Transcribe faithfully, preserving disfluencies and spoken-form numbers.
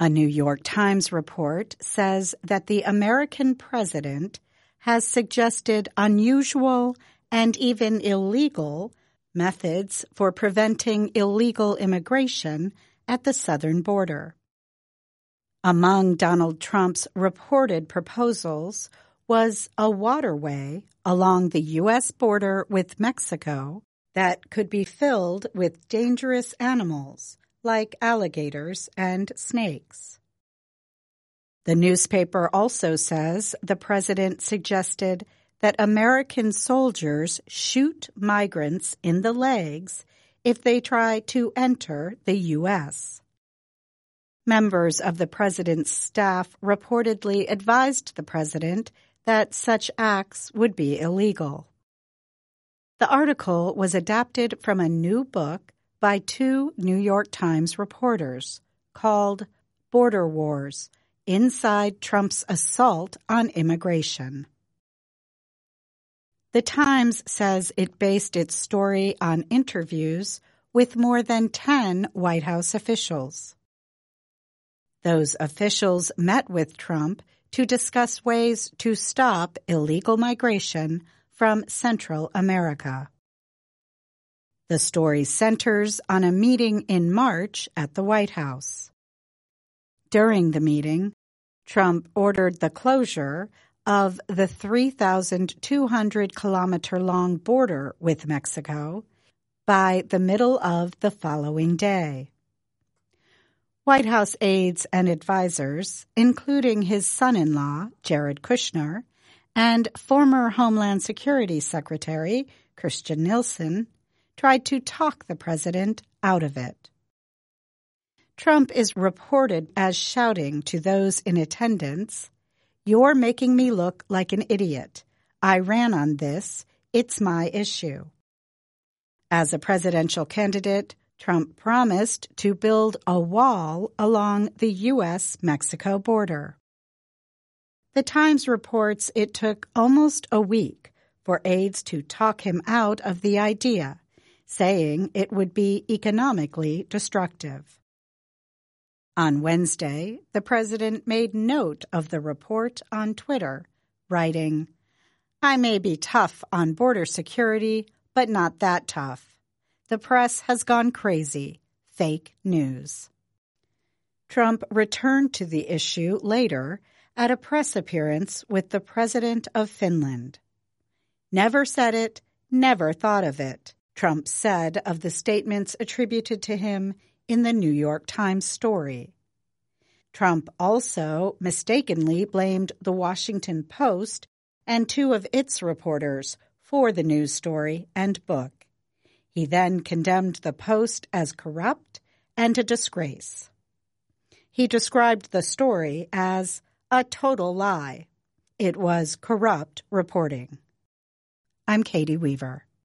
A New York Times report says that the American president has suggested unusual and even illegal methods for preventing illegal immigration at the southern border. Among Donald Trump's reported proposals was a waterway along the U S border with Mexico that could be filled with dangerous animals like alligators and snakes. The newspaper also says the president suggested that American soldiers shoot migrants in the legs if they try to enter the U S. Members of the president's staff reportedly advised the president that such acts would be illegal. The article was adapted from a new book by two New York Times reporters called Border Wars: Inside Trump's Assault on Immigration. The Times says it based its story on interviews with more than ten White House officials. Those officials met with Trump to discuss ways to stop illegal migration from Central America. The story centers on a meeting in March at the White House. During the meeting, Trump ordered the closure of the three thousand two hundred kilometer long border with Mexico by the middle of the following day. White House aides and advisers, including his son-in-law, Jared Kushner, and former Homeland Security Secretary Kirstjen Nielsen, tried to talk the president out of it. Trump is reported as shouting to those in attendance, "You're making me look like an idiot. I ran on this. It's my issue." As a presidential candidate, Trump promised to build a wall along the U S Mexico border. The Times reports it took almost a week for aides to talk him out of the idea, saying it would be economically destructive. On Wednesday, the president made note of the report on Twitter, writing, "I may be tough on border security, but not that tough. The press has gone crazy. Fake news." Trump returned to the issue later at a press appearance with the president of Finland. "Never said it, never thought of it," Trump said of the statements attributed to him in the New York Times story. Trump also mistakenly blamed the Washington Post and two of its reporters for the news story and book. He then condemned the Post as corrupt and a disgrace. He described the story as a total lie. It was corrupt reporting. I'm Katie Weaver.